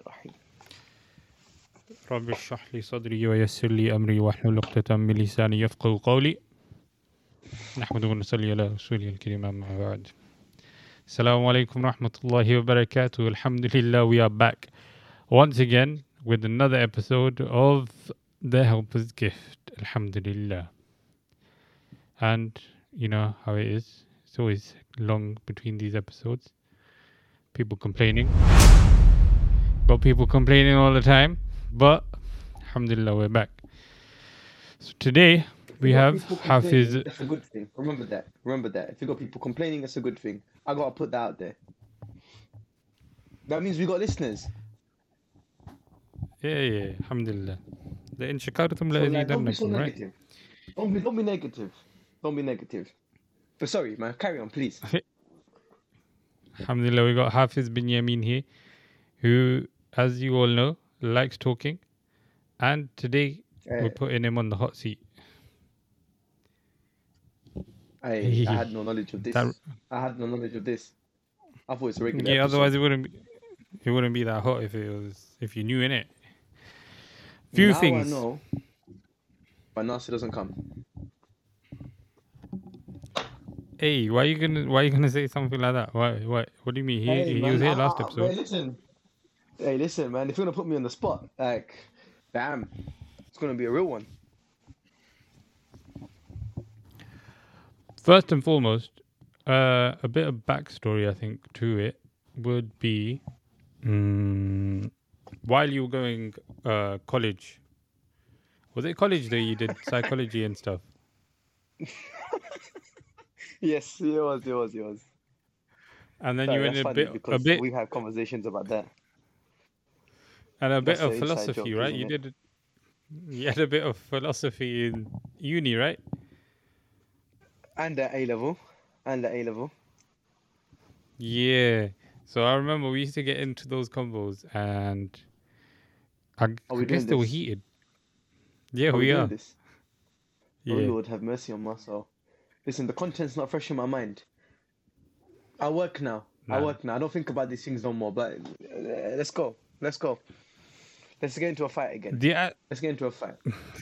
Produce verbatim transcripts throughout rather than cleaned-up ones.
الرحيم. رب اشرح لي صدري ويسر لي أمري واحلل عقدة من لساني يفقهوا قولي. نحمد ونصلي على رسوله الكريم أما بعد. Assalamu alaikum rahmatullahi wa barakatuh. Alhamdulillah, we are back once again with another episode of The Helper's Gift. Alhamdulillah. And you know how it is. It's always long between these episodes. People complaining. Got people complaining all the time. But alhamdulillah, we're back. So today we have Hafiz. That's a good thing. Remember that. Remember that. If you got people complaining, that's a good thing. I gotta put that out there. That means we got listeners. Yeah, yeah, alhamdulillah. لإن شكرتم So like, don't be so لأزيدنكم, right? negative. Don't be, don't be negative. Don't be negative. But sorry, man. Carry on, please. Alhamdulillah, we got Hafiz bin Yamin here, who, as you all know, likes talking. And today Uh, we're putting him on the hot seat. I, I had no knowledge of this. That- I had no knowledge of this. I thought it's a regular Yeah, episode. otherwise it wouldn't be, it wouldn't be that hot if it was if you knew in it. Few now things. I know, but Nasser doesn't come. Hey, why are you gonna why are you gonna say something like that? Why why what do you mean? He Hey, he man, was here I- last I- episode. Hey, listen. Hey, listen, man. If you're gonna put me on the spot, like, damn, it's gonna be a real one. First and foremost, uh, a bit of backstory, I think, to it would be mm, while you were going uh, college. Was it college that you did psychology and stuff? Yes, it was, it was, it was. And then Sorry, you went that's a funny bit, a because bit, we have conversations about that. and a bit That's of the inside philosophy, joke, right? You isn't it? did, you had a bit of philosophy in uni, right? And at A level, and at A level. Yeah. So I remember we used to get into those combos, and I, Are I we guess doing they were this? heated. Yeah, Are we we doing are. this? Yeah. Oh Lord, have mercy on my soul. Listen, the content's not fresh in my mind. I work now. I Nah. work now. I don't think about these things no more. But uh, let's go. Let's go. Let's get into a fight again. The a- Let's get into a fight.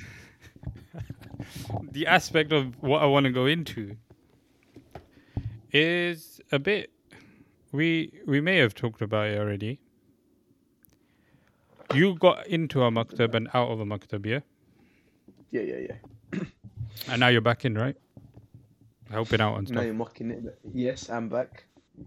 the aspect of what I want to go into is a bit. We we may have talked about it already. You got into a maktab and out of a maktab, yeah, Yeah, yeah, yeah. and now you're back in, right? Helping out and Now stuff. you're mocking it. But yes, I'm back.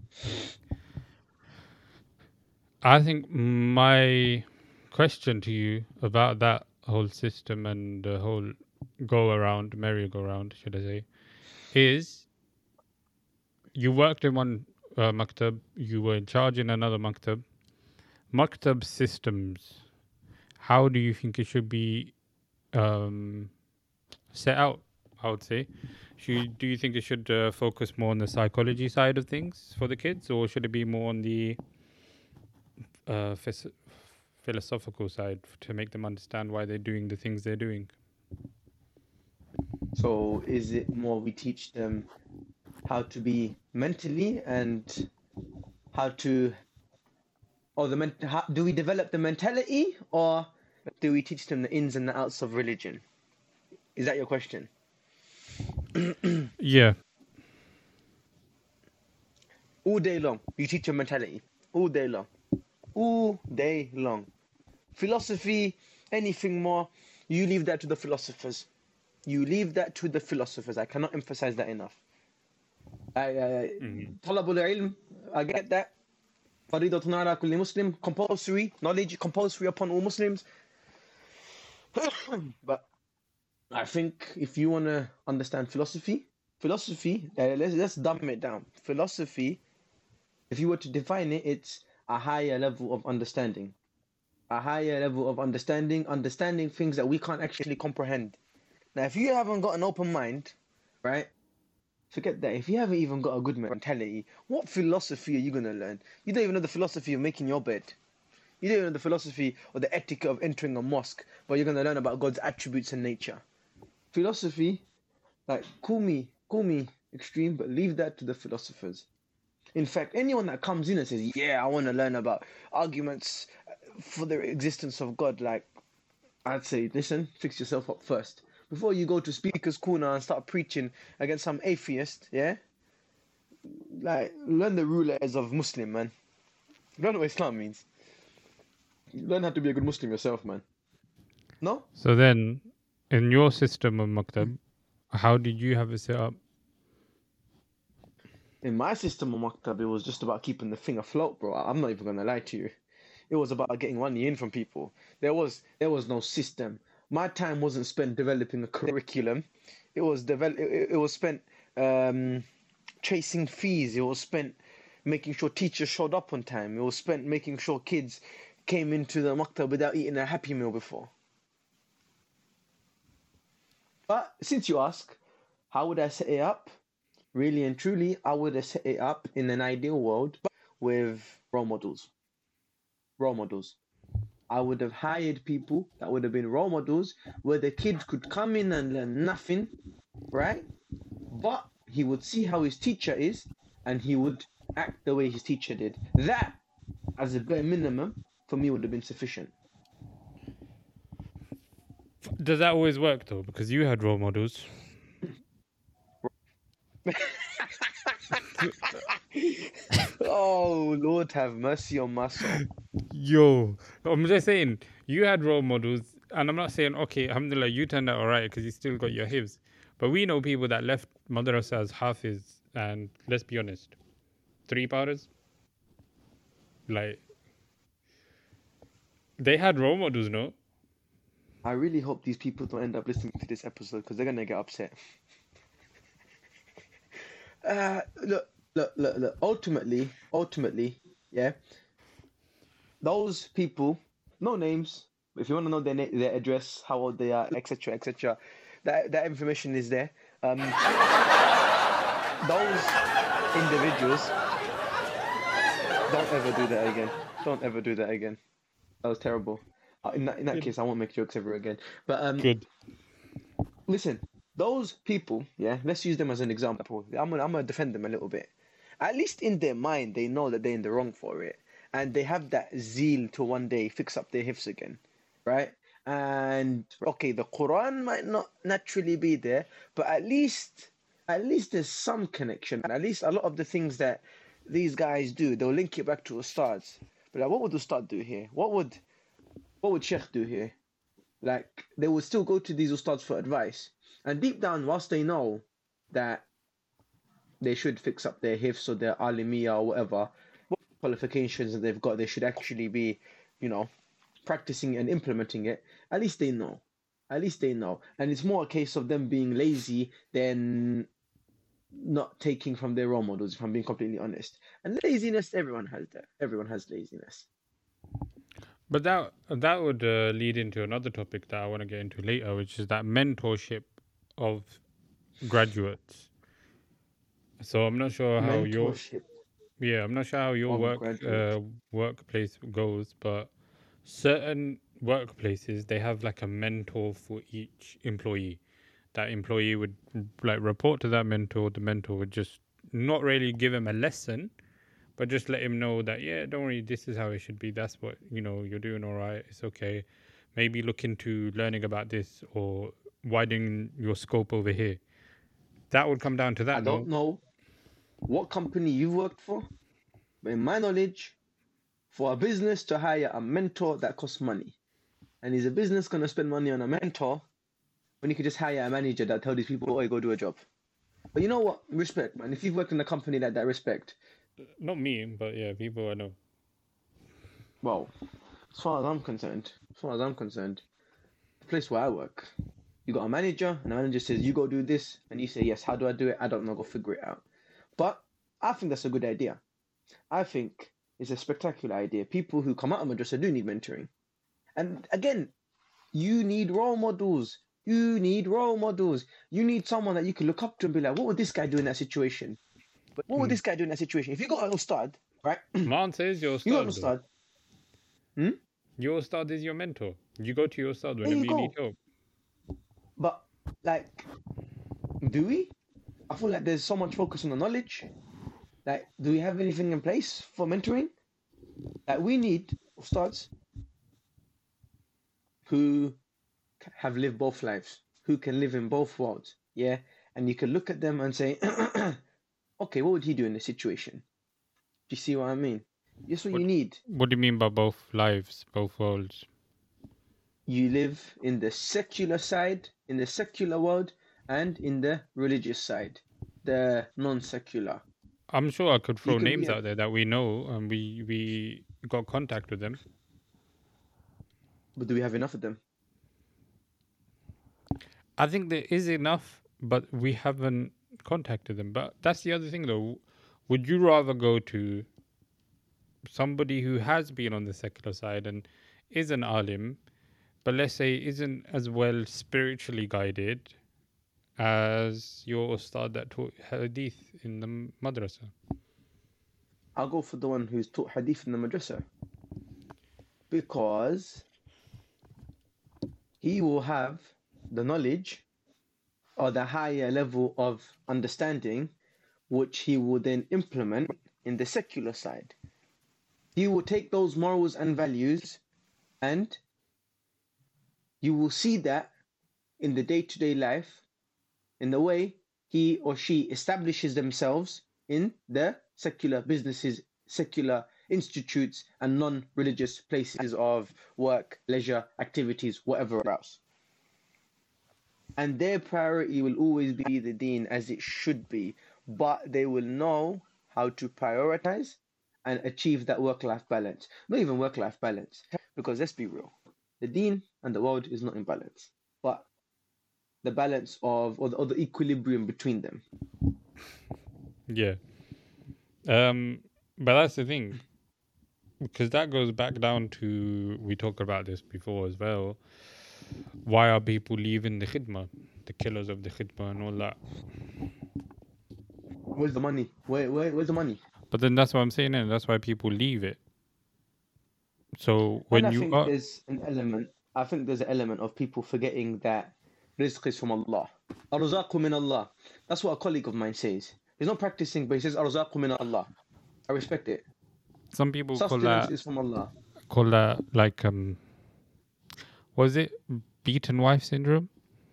I think my question to you about that whole system and the whole go around, merry-go-round, should I say, is you worked in one uh, maktab, you were in charge in another maktab. Maktab systems, how do you think it should be um, set out? I would say, should, do you think it should uh, focus more on the psychology side of things for the kids, or should it be more on the uh, phys- philosophical side to make them understand why they're doing the things they're doing? So is it more we teach them how to be mentally and how to, or the ment- how, do we develop the mentality or do we teach them the ins and the outs of religion? Is that your question? Yeah, All day long, you teach your mentality. All day long. All day long. Philosophy, anything more, you leave that to the philosophers. You leave that to the philosophers. I cannot emphasize that enough. I, I, طلب العلم, I get that. فريضة على كل مسلم, compulsory, knowledge compulsory upon all Muslims. But I think if you want to understand philosophy, philosophy, uh, let's, let's dumb it down. Philosophy, if you were to define it, it's a higher level of understanding. A higher level of understanding, understanding things that we can't actually comprehend. Now, if you haven't got an open mind, right? Forget that. If you haven't even got a good mentality, what philosophy are you going to learn? You don't even know the philosophy of making your bed. You don't even know the philosophy or the etiquette of entering a mosque, but you're going to learn about God's attributes and nature. Philosophy, like, call me, call me extreme, but leave that to the philosophers. In fact, anyone that comes in and says, yeah, I want to learn about arguments, for the existence of God, like, I'd say, listen, fix yourself up first. Before you go to Speaker's Corner and start preaching against some atheist, yeah? Like, learn the rulers of Muslim, man. Learn what Islam means. Learn how to be a good Muslim yourself, man. No? So then, in your system of maktab, how did you have it set up? In my system of maktab, it was just about keeping the thing afloat, bro. I'm not even gonna lie to you. It was about getting money in from people. There was there was no system. My time wasn't spent developing a curriculum. It was develop. It, it was spent um, chasing fees. It was spent making sure teachers showed up on time. It was spent making sure kids came into the maktab without eating a Happy Meal before. But since you ask, how would I set it up? Really and truly, I would have set it up in an ideal world with role models. Role models. I would have hired people that would have been role models where the kid could come in and learn nothing, right? But he would see how his teacher is and he would act the way his teacher did. That, as a bare minimum, for me would have been sufficient. Does that always work though? Because you had role models. Oh, Lord have mercy on my soul. Yo, I'm just saying, you had role models, and I'm not saying, okay, alhamdulillah, you turned out all right because you still got your hifz. But we know people that left madrasa as hafiz, and let's be honest, three powders. Like, they had role models, no? I really hope these people don't end up listening to this episode because they're going to get upset. uh, look, look, look, look. Ultimately, ultimately, yeah, those people, no names. If you want to know their na- their address, how old they are, et cetera, et cetera, that that information is there. Um, those individuals, don't ever do that again. Don't ever do that again. That was terrible. Uh, in that in that case, I won't make jokes ever again. But um, Good. listen, those people, yeah, let's use them as an example. I'm gonna I'm gonna defend them a little bit. At least in their mind, they know that they're in the wrong for it, and they have that zeal to one day fix up their hifz again, right? And okay, the Quran might not naturally be there, but at least at least there's some connection. At least a lot of the things that these guys do, they'll link it back to ustads. But like, what would ustad do here? What would what would Sheikh do here? Like, they would still go to these ustads for advice. And deep down, whilst they know that they should fix up their hifz or their alimiya or whatever, what qualifications that they've got, they should actually be, you know, practicing and implementing it. At least they know. At least they know. And it's more a case of them being lazy than not taking from their role models, if I'm being completely honest. And laziness, everyone has that. Everyone has laziness. But that that would uh, lead into another topic that I want to get into later, which is that mentorship of graduates. So I'm not sure how your Mentorship yeah, I'm not sure how your of work uh, graduates. workplace goes, but certain workplaces they have like a mentor for each employee. That employee would like report to that mentor. The mentor would just not really give him a lesson, but just let him know that, yeah, don't worry, this is how it should be. That's what, you know, you're doing all right. It's okay. Maybe look into learning about this or widening your scope over here. That would come down to that, I don't no? know what company you've worked for, but in my knowledge, for a business to hire a mentor, that costs money. And is a business going to spend money on a mentor when you could just hire a manager that tells these people, oh, you go do a job? But you know what? Respect, man. If you've worked in a company like that, respect. Not me, but yeah, people I know. Well, as far as I'm concerned, as far as I'm concerned, the place where I work, you got a manager, and the manager says, you go do this, and you say, yes, how do I do it? I don't know, go figure it out. But I think that's a good idea. I think it's a spectacular idea. People who come out of madrasa do need mentoring. And again, you need role models. You need role models. You need someone that you can look up to and be like, what would this guy do in that situation? But what would this guy do in that situation? If you got an ustad, right? My answer is your You got an ustad. ustad. Hmm? Your ustad is your mentor. You go to your ustad There whenever you you go. need help. But, like, do we? I feel like there's so much focus on the knowledge. Like, do we have anything in place for mentoring? Like, we need ustads who have lived both lives, who can live in both worlds, yeah? And you can look at them and say, okay, what would he do in this situation? Do you see what I mean? That's what, What, you need. what do you mean by both lives, both worlds? You live in the secular side, in the secular world, and in the religious side, the non-secular. I'm sure I could throw You can names be a- out there that we know and we we got contact with them. But do we have enough of them? I think there is enough, but we haven't contacted them. But that's the other thing, though. Would you rather go to somebody who has been on the secular side and is an alim, but let's say isn't as well spiritually guided as your ustad that taught hadith in the madrasa? I'll go for the one who's taught hadith in the madrasa, because he will have the knowledge or the higher level of understanding, which he will then implement in the secular side. He will take those morals and values, and you will see that in the day-to-day life, in the way he or she establishes themselves in the secular businesses, secular institutes, and non-religious places of work, leisure, activities, whatever else. And their priority will always be the deen, as it should be, but they will know how to prioritize and achieve that work-life balance. Not even work-life balance, because let's be real, the deen and the world is not in balance, but the balance of, or the, or the equilibrium between them. Yeah. Um, but that's the thing, because that goes back down to, we talked about this before as well. Why are people leaving the khidmah, the killers of the khidmah and all that? Where's the money? Where, where, where's the money? But then that's what I'm saying, and that's why people leave it. So when and I you think are, there's an element, I think there's an element of people forgetting that rizq is from Allah. Arzaqu min Allah. That's what a colleague of mine says. He's not practicing, but he says Arzaqu min Allah. I respect it. some people call Sustenance that is from Allah. call that like um, was it beaten wife syndrome?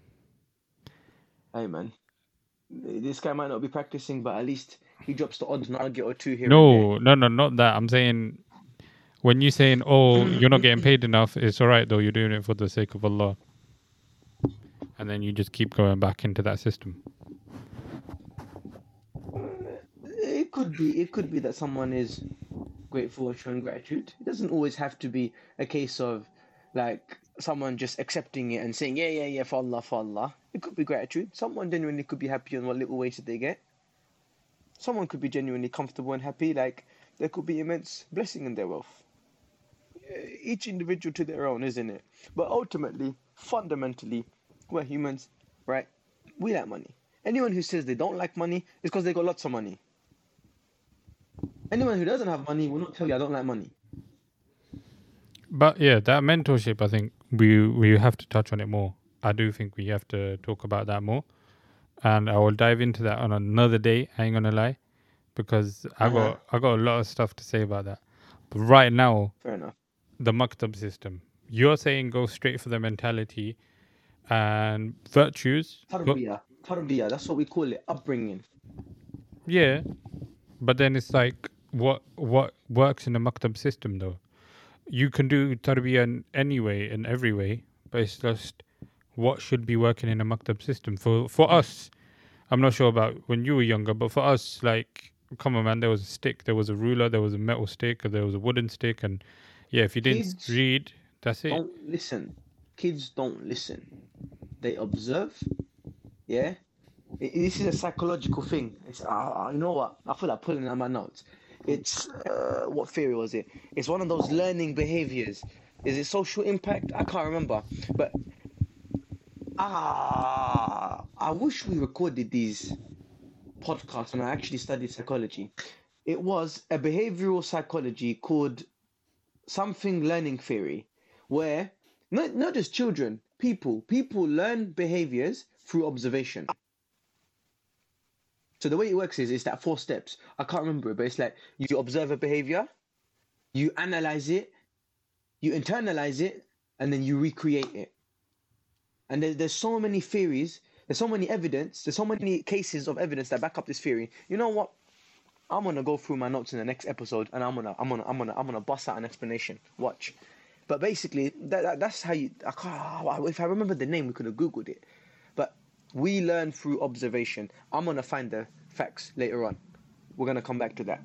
Hey man, this guy might not be practicing, but at least he drops the odd nugget or two here No, no, no, not that. I'm saying when you're saying, "Oh, you're not getting paid enough," it's all right though. You're doing it for the sake of Allah, and then you just keep going back into that system. and there. It could be, it could be that someone is grateful or showing gratitude. It doesn't always have to be a case of like someone just accepting it and saying, yeah, yeah, yeah, for Allah, for Allah. It could be gratitude. Someone genuinely could be happy on what little wage that they get. Someone could be genuinely comfortable and happy. Like there could be immense blessing in their wealth. Each individual to their own, isn't it? But ultimately, fundamentally, we're humans, right? We like money. Anyone who says they don't like money is because they got lots of money. Anyone who doesn't have money will not tell you I don't like money. But yeah, that mentorship, I think we we have to touch on it more. I do think we have to talk about that more, and I will dive into that on another day. I ain't gonna lie, because I Uh-huh. got I got a lot of stuff to say about that. But right now, Fair enough. the maktab system. You're saying go straight for the mentality and virtues. Go, Tarbiyah. Tarbiyah, that's what we call it, upbringing. yeah, but then it's like what what works in the maktab system though. You can do tarbiyah in any way, in every way, but it's just what should be working in a maktab system for for us. I'm not sure about when you were younger, but for us, like, come on, man, there was a stick, there was a ruler, there was a metal stick, or there was a wooden stick, and yeah, if you didn't Kids read, that's it. don't listen. Kids don't listen. They observe. Yeah? I- This is a psychological thing. It's, uh, you know what? I feel like pulling out my notes. It's, uh, what theory was it? It's one of those learning behaviors. Is it social impact? I can't remember. But, ah, I wish we recorded these podcasts when I actually studied psychology. It was a behavioral psychology called something learning theory, where not, not just children, people, people learn behaviors through observation. So the way it works is, it's that four steps. I can't remember it, but it's like you observe a behavior, you analyze it, you internalize it, and then you recreate it. And there, there's so many theories, there's so many evidence, there's so many cases of evidence that back up this theory. You know what? I'm gonna go through my notes in the next episode, and I'm gonna, I'm gonna, I'm gonna, I'm gonna bust out an explanation. Watch. But basically, that, that that's how you. I can't, if I remember the name, we could have googled it. But we learn through observation. I'm gonna find the facts later on. We're gonna come back to that.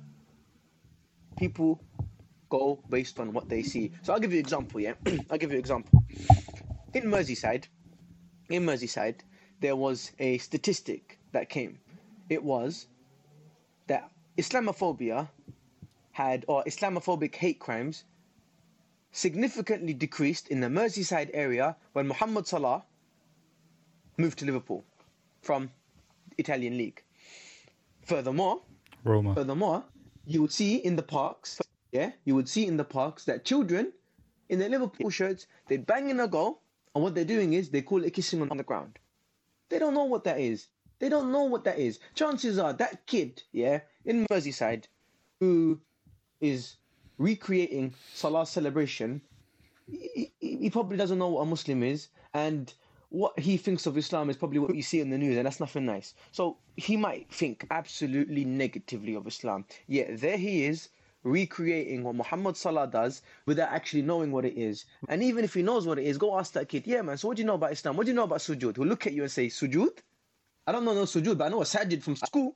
People go based on what they see. So I'll give you an example. Yeah, I'll give you an example. In Merseyside, in Merseyside, there was a statistic that came. It was that Islamophobia had, or Islamophobic hate crimes, significantly decreased in the Merseyside area when Mohamed Salah moved to Liverpool from Italian League. Furthermore, Roma. furthermore, you would see in the parks, yeah, you would see in the parks that children in their Liverpool shirts, they'd bang in a goal, and what they're doing is they call it kissing on the ground. They don't know what that is. They don't know what that is. Chances are that kid, yeah, in Merseyside, who is recreating Salah's celebration, he, he probably doesn't know what a Muslim is, and what he thinks of Islam is probably what you see in the news, and that's nothing nice. So he might think absolutely negatively of Islam. Yet there he is, recreating what Muhammad Salah does without actually knowing what it is. And even if he knows what it is, go ask that kid, yeah man, so what do you know about Islam? What do you know about sujood? He'll look at you and say, sujood? I don't know no sujood, but I know a sajid from school.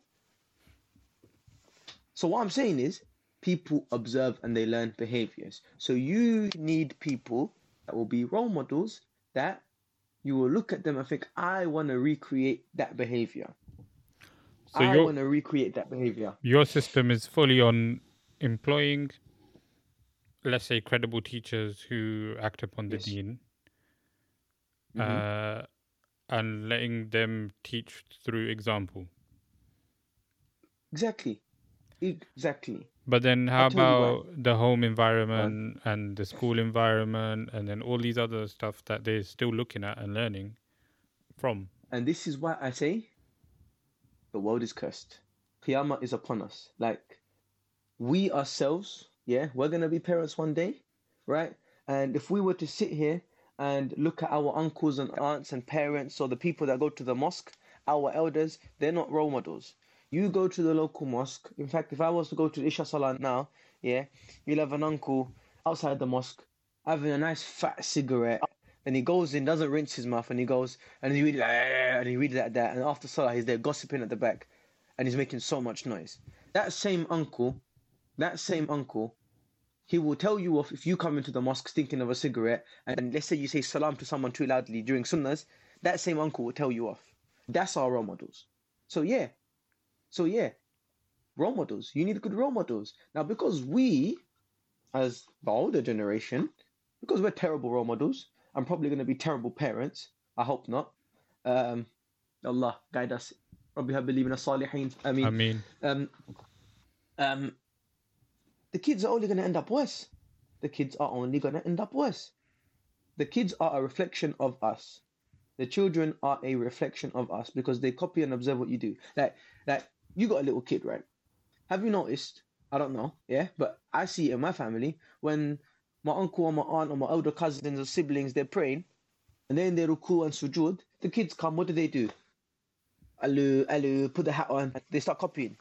So what I'm saying is, people observe and they learn behaviors. So you need people that will be role models, that you will look at them and think, I want to recreate that behavior. So I your want to recreate that behavior. your system is fully on employing, let's say, credible teachers who act upon the Yes. deen, Mhm. uh, and letting them teach through example. Exactly. Exactly. But then how I'll tell you why. about the home environment and the school environment and then all these other stuff that they're still looking at and learning from? And this is why I say the world is cursed. Qiyamah is upon us. Like, we ourselves, yeah, we're going to be parents one day, right? And if we were to sit here and look at our uncles and aunts and parents, or the people that go to the mosque, our elders, they're not role models. You go to the local mosque. In fact, if I was to go to Isha Salah now, yeah, you'll have an uncle outside the mosque having a nice fat cigarette. And he goes in, doesn't rinse his mouth, and he goes, and he reads like, and he reads like that. And after Salah, he's there gossiping at the back, and he's making so much noise. That same uncle, that same uncle, he will tell you off if you come into the mosque thinking of a cigarette, and let's say you say salam to someone too loudly during sunnahs, that same uncle will tell you off. That's our role models. So yeah, so yeah, role models. You need good role models. Now, because we, as the older generation, because we're terrible role models, I'm probably going to be terrible parents. I hope not. Um, Allah guide us. Rabbi believe in as-salihin. I mean, I mean, um, um, the kids are only going to end up worse. The kids are only going to end up worse. The kids are a reflection of us. The children are a reflection of us because they copy and observe what you do. Like, like you got a little kid, right? Have you noticed? I don't know, yeah, but I see it in my family when my uncle or my aunt or my older cousins or siblings, they're praying, and then they ruku and sujood. The kids come, what do they do? Alu, alu, put the hat on. They start copying.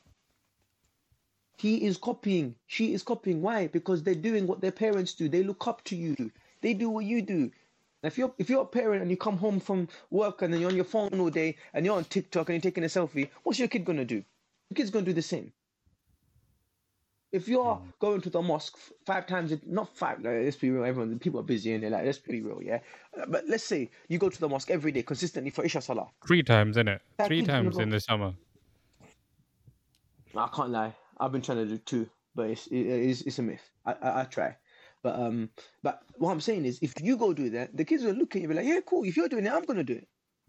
He is copying. She is copying. Why? Because they're doing what their parents do. They look up to you. They do what you do. If you're if you're a parent and you come home from work and then you're on your phone all day and you're on TikTok and you're taking a selfie, what's your kid gonna do? Your kid's gonna do the same. If you're mm. going to the mosque five times, not five, like, let's be real, everyone, people are busy and they're like, let's be real, yeah? But let's say you go to the mosque every day consistently for Isha Salah. Three times, innit? Three times in the summer. I can't lie. I've been trying to do two, but it's it, it's, it's a myth. I, I I try. But um, but what I'm saying is, if you go do that, the kids will look at you and be like, yeah, cool. If you're doing it, I'm going to do it.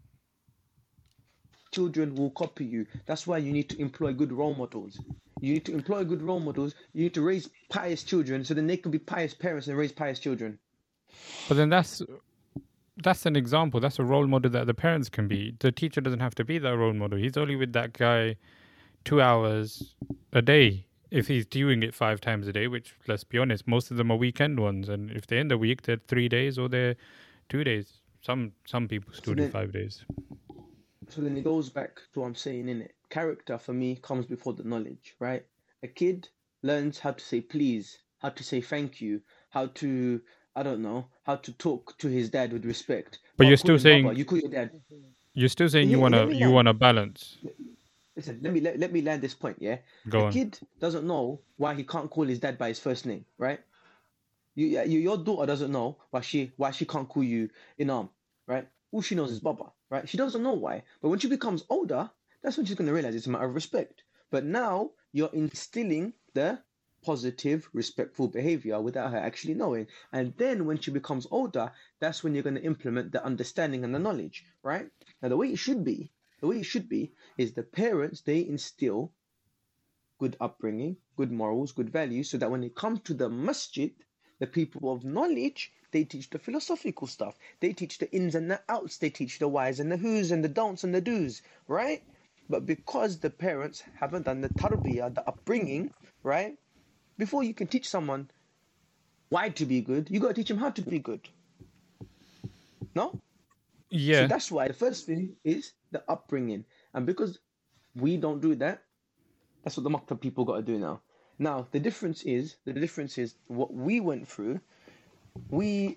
Children will copy you. That's why you need to employ good role models. You need to employ good role models. You need to raise pious children so then they can be pious parents and raise pious children. But then that's that's an example. That's a role model that the parents can be. The teacher doesn't have to be that role model. He's only with that guy two hours a day. if he's doing it five times a day, which, let's be honest, most of them are weekend ones, and if they're in the week, they're three days or they're two days. Some some people still So do then, five days. so then it goes back to what I'm saying, innit? Character for me comes before the knowledge, right? A kid learns how to say please, how to say thank you, how to, I don't know, how to talk to his dad with respect. But But you're call still him Baba, saying you call your dad. you're still saying you Yeah, wanna let me you land. wanna balance. Listen, let me let, let me land this point, yeah? Go A on. kid doesn't know why he can't call his dad by his first name, right? You, yeah, you your daughter doesn't know why she why she can't call you Inam, right? All she knows is Baba, right? She doesn't know why. But when she becomes older, that's when she's gonna realize it's a matter of respect. But now you're instilling the positive, respectful behavior without her actually knowing. And then when she becomes older, that's when you're gonna implement the understanding and the knowledge, right? Now the way it should be, the way it should be is the parents, they instill good upbringing, good morals, good values, so that when it comes to the masjid, the people of knowledge, they teach the philosophical stuff. They teach the ins and the outs. They teach the whys and the whos and the don'ts and the do's, right? But because the parents haven't done the tarbiyah, the upbringing, right? Before you can teach someone why to be good, you got to teach them how to be good. No? So Yeah. that's why the first thing is the upbringing. And because we don't do that, that's what the Maktab people got to do now. Now, the difference is, the difference is what we went through, we,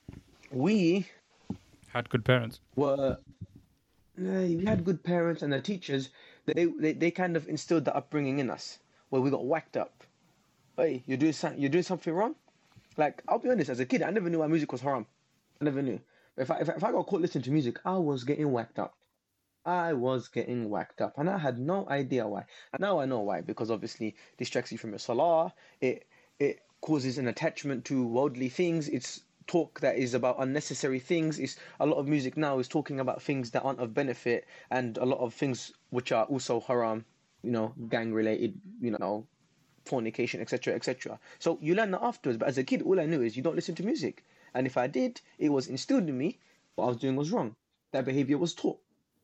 we Had good parents. were, uh, we had good parents and the teachers, they, they, they kind of instilled the upbringing in us, where we got whacked up. Hey, you're doing, some, you're doing something wrong? Like, I'll be honest, as a kid, I never knew why music was haram. I never knew. But if I, if I, if I got caught listening to music, I was getting whacked up. I was getting whacked up and I had no idea why. And now I know why, because obviously distracts you from your salah. It it causes an attachment to worldly things. It's talk that is about unnecessary things. It's a lot of music now is talking about things that aren't of benefit and a lot of things which are also haram, you know, gang related, you know, fornication, et cetera, et cetera. So you learn that afterwards. But as a kid, all I knew is you don't listen to music. And if I did, it was instilled in me what I was doing was wrong. That behavior was taught.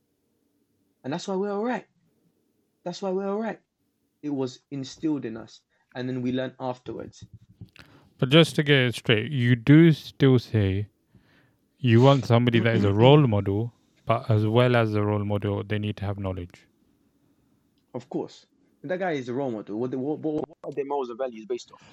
And that's why we're all right. That's why we're all right. It was instilled in us. And then we learn afterwards. But just to get it straight, you do still say you want somebody that is a role model, but as well as a role model, they need to have knowledge. Of course. That guy is a role model. What, what, what, what are their morals and values based off?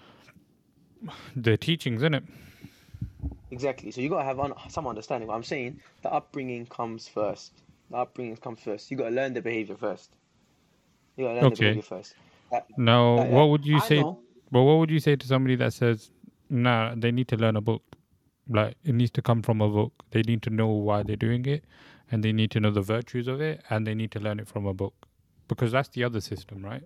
Their teachings, innit? Exactly. So you got to have un- some understanding. What I'm saying, the upbringing comes first. The upbringing comes first. You got to learn the behavior first. You got to learn Okay. the behavior first. That, Now, that, what that, would you I say? know. Well, what would you say to somebody that says, "Nah, they need to learn a book. Like it needs to come from a book. They need to know why they're doing it, and they need to know the virtues of it, and they need to learn it from a book, because that's the other system, right?"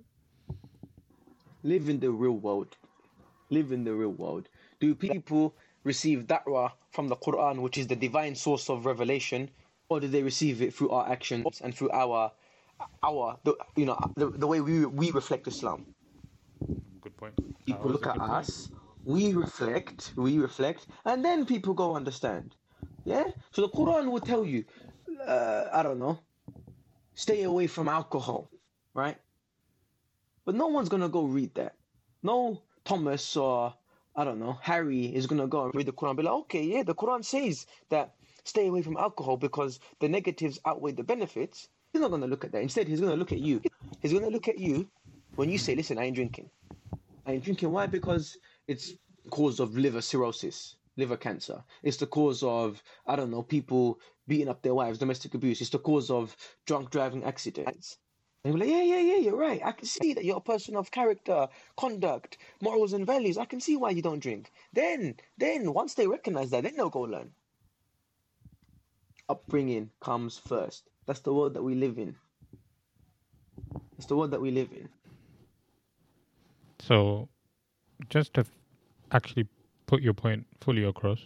Live in the real world. Live in the real world. Do people receive da'wah from the Quran, which is the divine source of revelation, or do they receive it through our actions and through our, our, the, you know, the, the way we we reflect Islam? Good point. People look at us, we reflect, we reflect, and then people go understand. Yeah. So the Quran will tell you, uh, I don't know, stay away from alcohol, right? But no one's gonna go read that. No Thomas or I don't know Harry is gonna go and read the Quran and be like, okay, yeah, the Quran says that stay away from alcohol because the negatives outweigh the benefits. He's not gonna look at that. Instead, he's gonna look at you. He's gonna look at you when you say, listen, I ain't drinking. I ain't drinking. Why? Because it's cause of liver cirrhosis, liver cancer. It's the cause of, I don't know, people beating up their wives, domestic abuse. It's the cause of drunk driving accidents. And you're like, yeah, yeah, yeah, you're right. I can see that you're a person of character, conduct, morals and values. I can see why you don't drink. Then, then once they recognize that, then they'll go learn. Upbringing comes first. That's the world that we live in. That's the world that we live in. So, just to f- actually put your point fully across,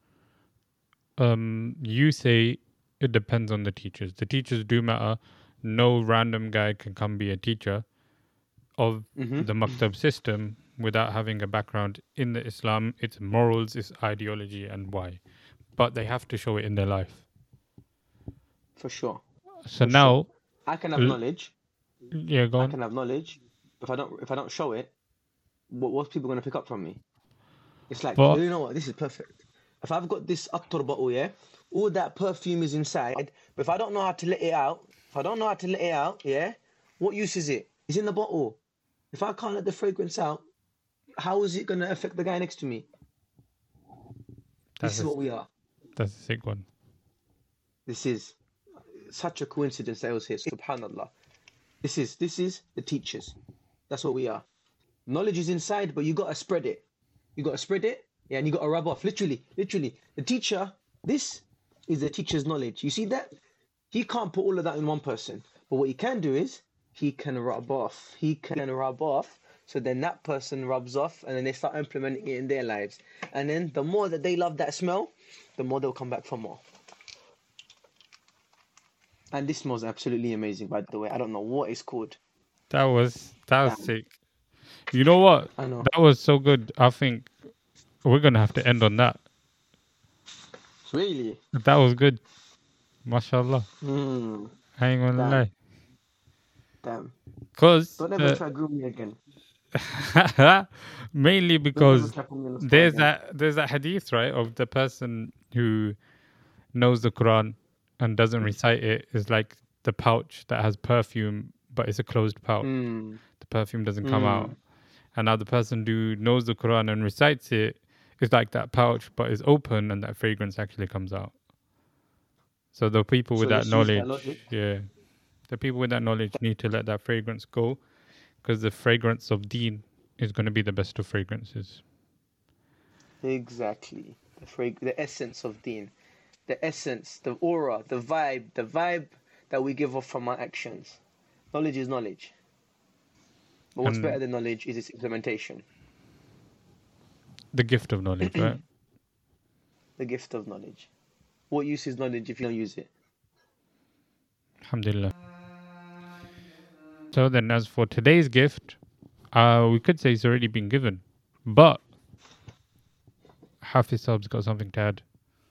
um, you say it depends on the teachers. The teachers do matter. No random guy can come be a teacher of Mm-hmm. the Maktab system without having a background in the Islam, its morals, its ideology, and why. But they have to show it in their life. For sure. So For now, sure. I can have l- knowledge. yeah, go I on. can have knowledge. if I don't if I don't show it, what what's people gonna pick up from me? It's like, But you know what? This is perfect. If I've got this attar bottle, yeah, all that perfume is inside. But if I don't know how to let it out, if I don't know how to let it out, yeah, what use is it? It's in the bottle. If I can't let the fragrance out, how is it gonna affect the guy next to me? This that's is a, what we are. that's a sick one. This is such a coincidence that I was here. Subhanallah. This is this is the teachers. That's what we are. Knowledge is inside, but you gotta spread it. You gotta spread it, yeah, and you gotta rub off. Literally, literally. The teacher, this is the teacher's knowledge. You see that? He can't put all of that in one person. But what he can do is he can rub off. He can rub off. So then that person rubs off, and then they start implementing it in their lives. And then the more that they love that smell, the more they'll come back for more. And this smells absolutely amazing, by the way. I don't know what it's called. That was that was Damn. sick. You know what? I know. That was so good. I think we're gonna have to end on that. Really? That was good. MashaAllah. Mm, I ain't gonna damn. lie. Damn. Cause Don't ever uh, try groom me again. mainly Don't ever because try put me on the spot there's again. that there's that hadith, right, of the person who knows the Quran and doesn't recite it is like the pouch that has perfume, but it's a closed pouch. Mm, The perfume doesn't come out. mm. And now the person who knows the Quran and recites it is like that pouch, but is open, and that fragrance actually comes out. So the people with So that let's use that knowledge, logic. yeah, the people with that knowledge need to let that fragrance go, because the fragrance of Deen is going to be the best of fragrances. Exactly. The frag- the essence of Deen. The essence, the aura, the vibe, the vibe that we give off from our actions. Knowledge is knowledge. But what's And better than knowledge is its implementation. the gift of knowledge, right? The gift of knowledge. What use is knowledge if you don't use it? Alhamdulillah. So then, as for today's gift, uh, we could say it's already been given, but Hafiz Saab's got something to add.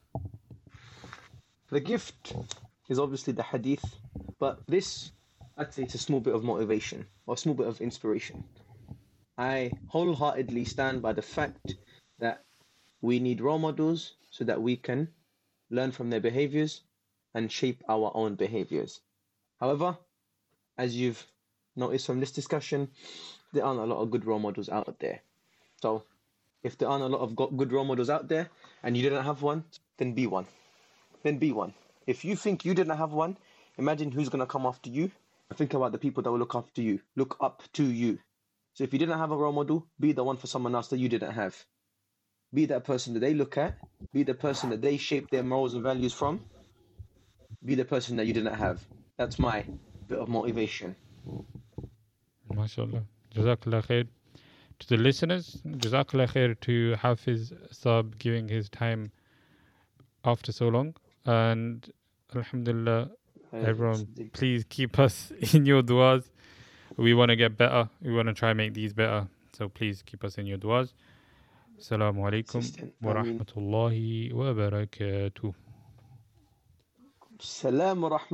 The gift is obviously the hadith, but this, I'd say it's a small bit of motivation or a small bit of inspiration. I wholeheartedly stand by the fact that we need role models so that we can learn from their behaviors and shape our own behaviors. However, as you've noticed from this discussion, there aren't a lot of good role models out there. So if there aren't a lot of go- good role models out there and you didn't have one, then be one. Then be one. If you think you didn't have one, imagine who's going to come after you. And think about the people that will look after you, look up to you. So if you didn't have a role model, be the one for someone else that you didn't have. Be that person that they look at. Be the person that they shape their morals and values from. Be the person that you didn't have. That's my bit of motivation. MashaAllah. Jazakallah khair. To the listeners, Jazakallah khair to Hafiz Saab giving his time after so long. And Alhamdulillah, everyone, please keep us in your du'as. We want to get better. We want to try and make these better. So please keep us in your du'as. Assalamu alaikum wa rahmatullahi wa barakatuh. Salam wa rahmatullahi.